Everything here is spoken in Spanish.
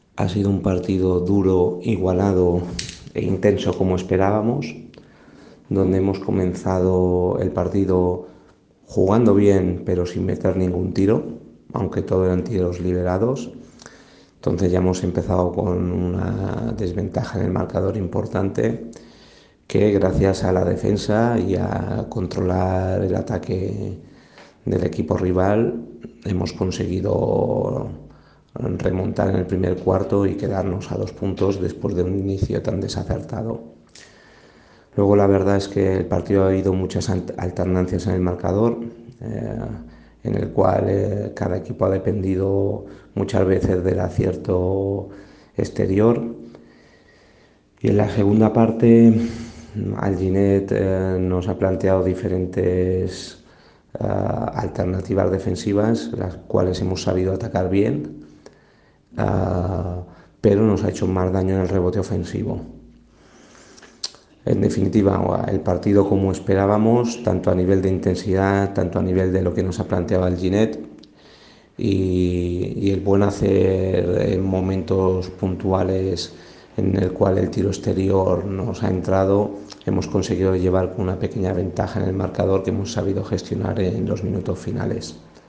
Ha sido un partido duro, igualado e intenso como esperábamos, donde hemos comenzado el partido jugando bien pero sin meter ningún tiro, aunque todo eran tiros liberados. Entonces ya hemos empezado con una desventaja en el marcador importante que gracias a la defensa y a controlar el ataque del equipo rival hemos conseguido remontar en el primer cuarto y quedarnos a 2 puntos después de un inicio tan desacertado. Luego la verdad es que el partido ha habido muchas alternancias en el marcador, eh, en el cual cada equipo ha dependido muchas veces del acierto exterior. Y en la segunda parte, Alginet nos ha planteado diferentes alternativas defensivas, las cuales hemos sabido atacar bien, pero nos ha hecho más daño en el rebote ofensivo. En definitiva, el partido como esperábamos, tanto a nivel de intensidad, tanto a nivel de lo que nos ha planteado el Ginet y el buen hacer en momentos puntuales en el cual el tiro exterior nos ha entrado, hemos conseguido llevar con una pequeña ventaja en el marcador que hemos sabido gestionar en los minutos finales.